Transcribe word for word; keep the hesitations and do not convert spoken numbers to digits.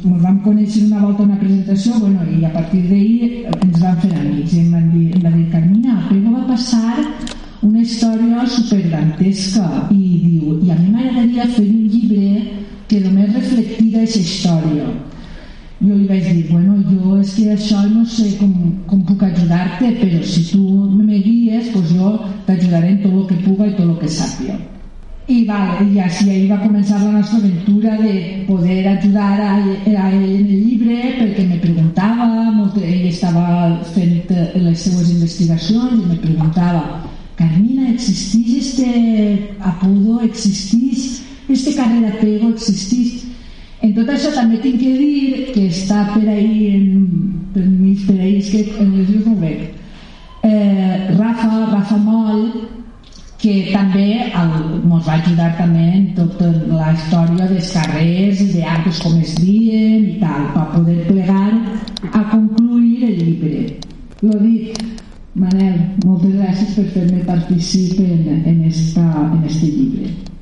ens vam conèixer una volta a una presentació, bueno, i a partir d'ahir ens vam fer amics i em van dir, em va dir Carmina, però va passar una història superdantesca i diu, i a mi m'agradaria fer un llibre que només reflectira aquesta història. Jo li vaig dir, bueno, jo és que això no sé com, com puc ajudar-te, però si tu me guies, pues jo t'ajudaré en tot el que puga i tot el que sàpiga. I, vale, i així ahí va començar la nostra aventura de poder ajudar a, a ell en el llibre, perquè me preguntava, molt, ell estava fent les seues investigacions i me preguntava, Carmina, ¿existís este apodo? ¿Existís este carrer apego? ¿Existís? En tot això també tinc que dir que està per ahí en, per mig per ahí, és que en les llums no ho veig, eh, Rafa, Rafa Moll, que també ens va ajudar també en tota la història dels carrers i d'actes com es diuen i tal, per poder plegar a concluir el llibre. Lo dic, Manel, moltes gràcies per fer-me participar en, en, esta, en este llibre.